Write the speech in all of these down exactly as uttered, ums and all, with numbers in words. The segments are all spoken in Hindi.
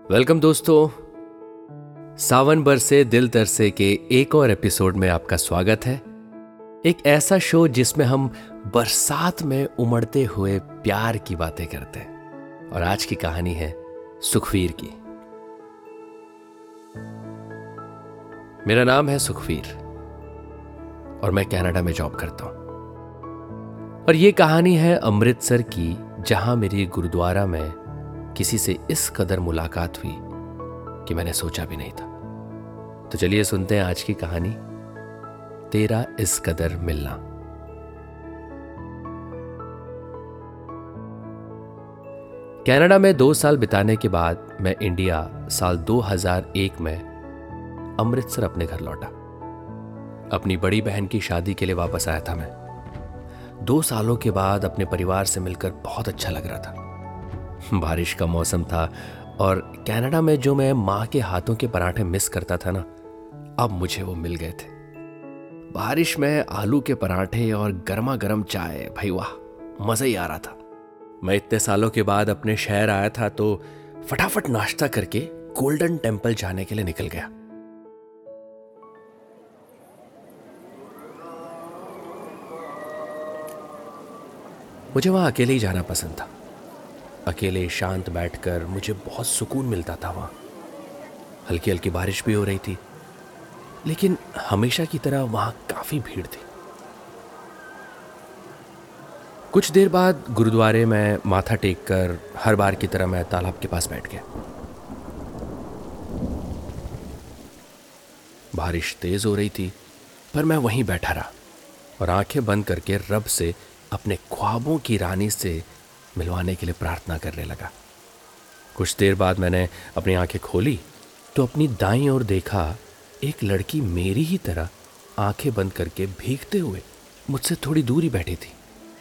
वेलकम दोस्तों, सावन बरसे दिल तरसे के एक और एपिसोड में आपका स्वागत है। एक ऐसा शो जिसमें हम बरसात में उमड़ते हुए प्यार की बातें करते हैं। और आज की कहानी है सुखवीर की। मेरा नाम है सुखवीर और मैं कनाडा में जॉब करता हूं। और ये कहानी है अमृतसर की, जहां मेरी गुरुद्वारा में किसी से इस कदर मुलाकात हुई कि मैंने सोचा भी नहीं था। तो चलिए सुनते हैं आज की कहानी, तेरा इस कदर मिलना। कनाडा में दो साल बिताने के बाद मैं इंडिया साल दो हज़ार एक में अमृतसर अपने घर लौटा। अपनी बड़ी बहन की शादी के लिए वापस आया था मैं। दो सालों के बाद अपने परिवार से मिलकर बहुत अच्छा लग रहा था। बारिश का मौसम था और कनाडा में जो मैं माँ के हाथों के पराठे मिस करता था ना, अब मुझे वो मिल गए थे। बारिश में आलू के पराठे और गर्मा गर्म चाय, भाई वाह, मजा ही आ रहा था। मैं इतने सालों के बाद अपने शहर आया था तो फटाफट नाश्ता करके गोल्डन टेम्पल जाने के लिए निकल गया। मुझे वहां अकेले ही जाना पसंद था। अकेले शांत बैठकर मुझे बहुत सुकून मिलता था। वहां हल्की हल्की बारिश भी हो रही थी, लेकिन हमेशा की तरह वहां काफी भीड़ थी। कुछ देर बाद गुरुद्वारे में माथा टेक कर हर बार की तरह मैं तालाब के पास बैठ गया। बारिश तेज हो रही थी, पर मैं वहीं बैठा रहा और आंखें बंद करके रब से अपने ख्वाबों की रानी से मिलवाने के लिए प्रार्थना करने लगा। कुछ देर बाद मैंने अपनी आंखें खोली तो अपनी दाईं ओर देखा, एक लड़की मेरी ही तरह आंखें बंद करके भीगते हुए मुझसे थोड़ी दूर ही बैठी थी।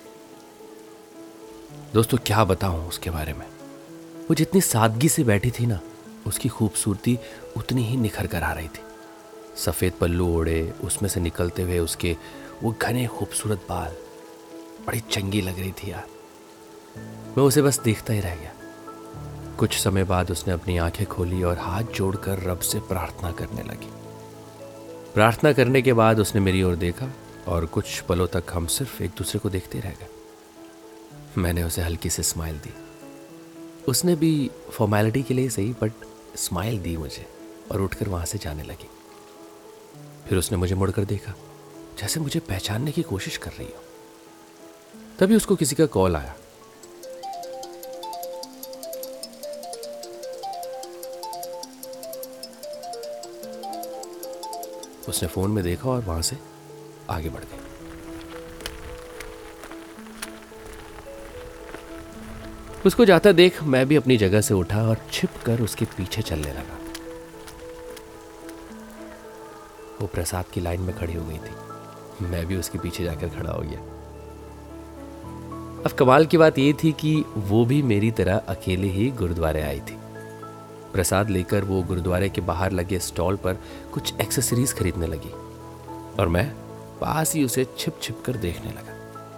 दोस्तों, क्या बताऊं उसके बारे में। वो जितनी सादगी से बैठी थी ना, उसकी खूबसूरती उतनी ही निखर कर आ रही थी। सफेद पल्लू ओढ़े, उसमें से निकलते हुए उसके वो घने खूबसूरत बाल, बड़ी चंगी लग रही थी यार। मैं उसे बस देखता ही रह गया। कुछ समय बाद उसने अपनी आंखें खोली और हाथ जोड़कर रब से प्रार्थना करने लगी। प्रार्थना करने के बाद उसने मेरी ओर देखा और कुछ पलों तक हम सिर्फ एक दूसरे को देखते रह गए। मैंने उसे हल्की सी स्माइल दी। उसने भी फॉर्मेलिटी के लिए सही, बट स्माइल दी मुझे और उठकर वहां से जाने लगी। फिर उसने मुझे मुड़कर देखा, जैसे मुझे पहचानने की कोशिश कर रही हो। तभी उसको किसी का कॉल आया। उसने फोन में देखा और वहां से आगे बढ़ गई। उसको जाता देख मैं भी अपनी जगह से उठा और छिपकर उसके पीछे चलने लगा। वो प्रसाद की लाइन में खड़ी हो गई थी। मैं भी उसके पीछे जाकर खड़ा हो गया। अब कमाल की बात ये थी कि वो भी मेरी तरह अकेले ही गुरुद्वारे आई थी। प्रसाद लेकर वो गुरुद्वारे के बाहर लगे स्टॉल पर कुछ एक्सेसरीज खरीदने लगी और मैं पास ही उसे छिप छिप कर देखने लगा।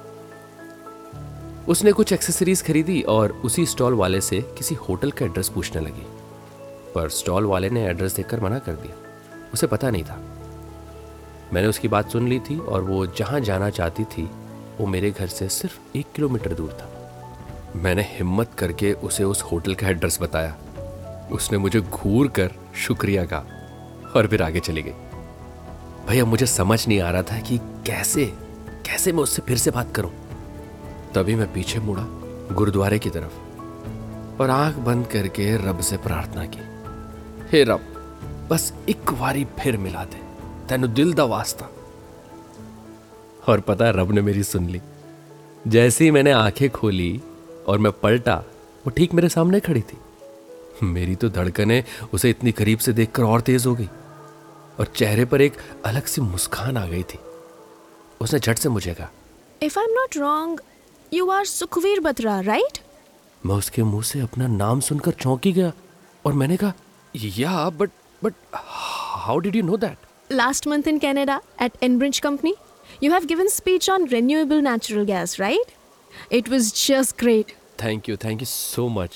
उसने कुछ एक्सेसरीज खरीदी और उसी स्टॉल वाले से किसी होटल का एड्रेस पूछने लगी, पर स्टॉल वाले ने एड्रेस देकर मना कर दिया। उसे पता नहीं था। मैंने उसकी बात सुन ली थी और वो जहां जाना चाहती थी वो मेरे घर से सिर्फ एक किलोमीटर दूर था। मैंने हिम्मत करके उसे उस होटल का एड्रेस बताया। उसने मुझे घूर कर शुक्रिया कहा और फिर आगे चली गई। भाई, अब मुझे समझ नहीं आ रहा था कि कैसे कैसे मैं उससे फिर से बात करूं। तभी मैं पीछे मुड़ा गुरुद्वारे की तरफ और आंख बंद करके रब से प्रार्थना की, हे रब, बस एक बारी फिर मिला दे, तेनु दिल दा वास्ता। और पता है, रब ने मेरी सुन ली। जैसे ही मैंने आंखें खोली और मैं पलटा, वो ठीक मेरे सामने खड़ी थी। मेरी तो धड़कनें उसे इतनी करीब से देखकर और तेज हो गई और चेहरे पर एक अलग सी मुस्कान आ गई थी। उसने झट से मुझे कहा, If I'm not wrong, you are Sukhvir Batra, right? मैं उसके मुंह से अपना नाम सुनकर चौंकी गया और मैंने कहा, या but but how did you know that? Last month in Canada at Enbridge Company, you have given speech on renewable natural gas, right? It was just great. Thank you thank you so much.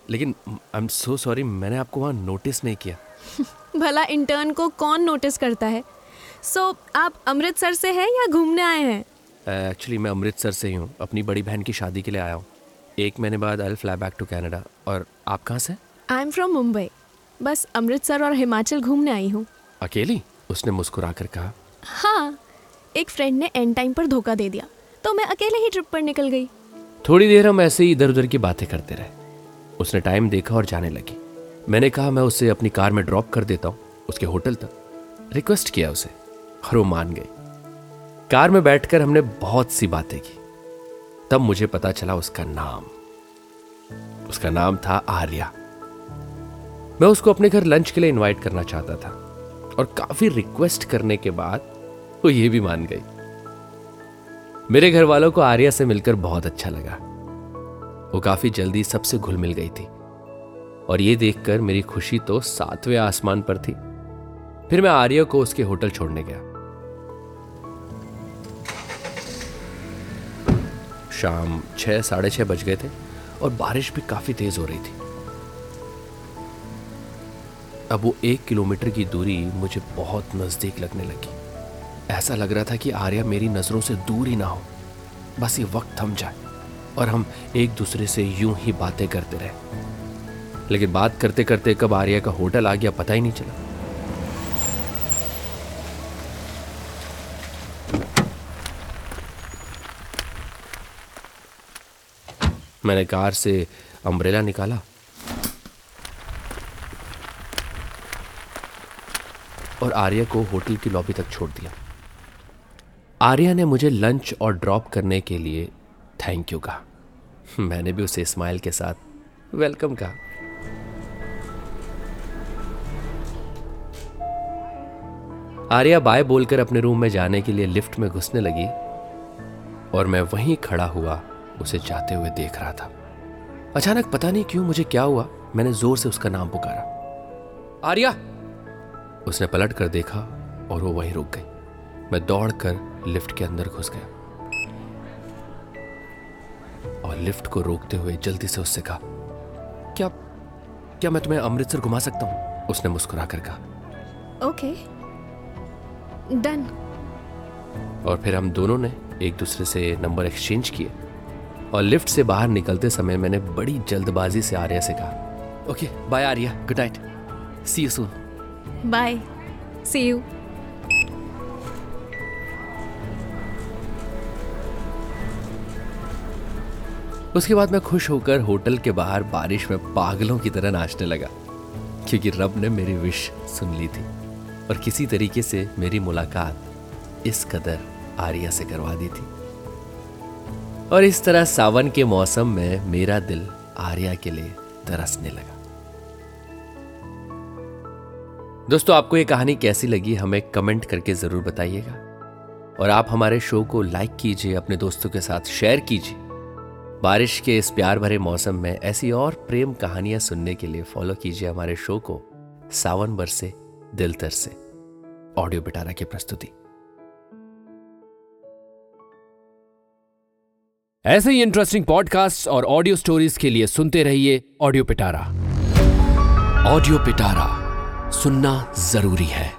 लेकिन आई एम सो सॉरी, मैंने आपको वहाँ नोटिस नहीं किया। भला इंटर्न को कौन नोटिस करता है। सो so, आप अमृतसर से हैं या घूमने आए हैं? एक्चुअली uh, मैं अमृतसर से ही हूँ, अपनी बड़ी बहन की शादी के लिए आया हूँ। एक महीने बाद I will fly back to Canada. और आप कहाँ से? I am from Mumbai. बस अमृतसर और हिमाचल घूमने आई हूँ। अकेली? उसने मुस्कुरा कर कहा। हाँ, एक फ्रेंड ने एंड टाइम पर धोखा दे दिया तो मैं अकेले ही ट्रिप पर निकल गई। थोड़ी देर हम ऐसे ही इधर उधर की बातें करते रहे। उसने टाइम देखा और जाने लगी। मैंने कहा मैं उसे अपनी कार में ड्रॉप कर देता हूँ उसके होटल तक। रिक्वेस्ट किया उसे और वो मान गई। कार में बैठकर हमने बहुत सी बातें की। तब मुझे पता चला उसका नाम उसका नाम था आर्या। मैं उसको अपने घर लंच के लिए इनवाइट करना चाहता था और काफी रिक्वेस्ट करने के बाद वो ये भी मान गई। मेरे घर वालों को आर्या से मिलकर बहुत अच्छा लगा। वो काफी जल्दी सबसे घुल मिल गई थी और ये देखकर मेरी खुशी तो सातवें आसमान पर थी। फिर मैं आर्या को उसके होटल छोड़ने गया। शाम छह साढ़े छह बज गए थे और बारिश भी काफी तेज हो रही थी। अब वो एक किलोमीटर की दूरी मुझे बहुत नजदीक लगने लगी। ऐसा लग रहा था कि आर्या मेरी नजरों से दूर ही ना हो, बस ये वक्त थम जाए और हम एक दूसरे से यूं ही बातें करते रहे। लेकिन बात करते करते कब आर्या का होटल आ गया पता ही नहीं चला। मैंने कार से अम्ब्रेला निकाला और आर्या को होटल की लॉबी तक छोड़ दिया। आर्या ने मुझे लंच और ड्रॉप करने के लिए थैंक यू कहा। मैंने भी उसे स्माइल के साथ वेलकम कहा। आर्या बाय बोलकर अपने रूम में जाने के लिए लिफ्ट में घुसने लगी और मैं वहीं खड़ा हुआ उसे जाते हुए देख रहा था। अचानक पता नहीं क्यों मुझे क्या हुआ, मैंने जोर से उसका नाम पुकारा, आर्या। उसने पलट कर देखा और वो वहीं रुक गई। मैं दौड़कर लिफ्ट के अंदर घुस गया और लिफ्ट को रोकते हुए जल्दी से उससे कहा, क्या क्या मैं तुम्हें अमृतसर घुमा सकता हूं? उसने मुस्कुरा कर कहा, ओके, डन। और फिर हम दोनों ने एक दूसरे से नंबर एक्सचेंज किए और लिफ्ट से बाहर निकलते समय मैंने बड़ी जल्दबाजी से आर्या से कहा, okay bye Arya, good night, see you soon. Bye, see you. उसके बाद मैं खुश होकर होटल के बाहर बारिश में पागलों की तरह नाचने लगा, क्योंकि रब ने मेरी विश सुन ली थी और किसी तरीके से मेरी मुलाकात इस कदर आर्या से करवा दी थी। और इस तरह सावन के मौसम में मेरा दिल आर्या के लिए तरसने लगा। दोस्तों, आपको ये कहानी कैसी लगी हमें कमेंट करके जरूर बताइएगा और आप हमारे शो को लाइक कीजिए, अपने दोस्तों के साथ शेयर कीजिए। बारिश के इस प्यार भरे मौसम में ऐसी और प्रेम कहानियां सुनने के लिए फॉलो कीजिए हमारे शो को सावन बरसे दिल तरसे, ऑडियो पिटारा की प्रस्तुति। ऐसे ही इंटरेस्टिंग पॉडकास्ट और ऑडियो स्टोरीज के लिए सुनते रहिए ऑडियो पिटारा। ऑडियो पिटारा सुनना जरूरी है।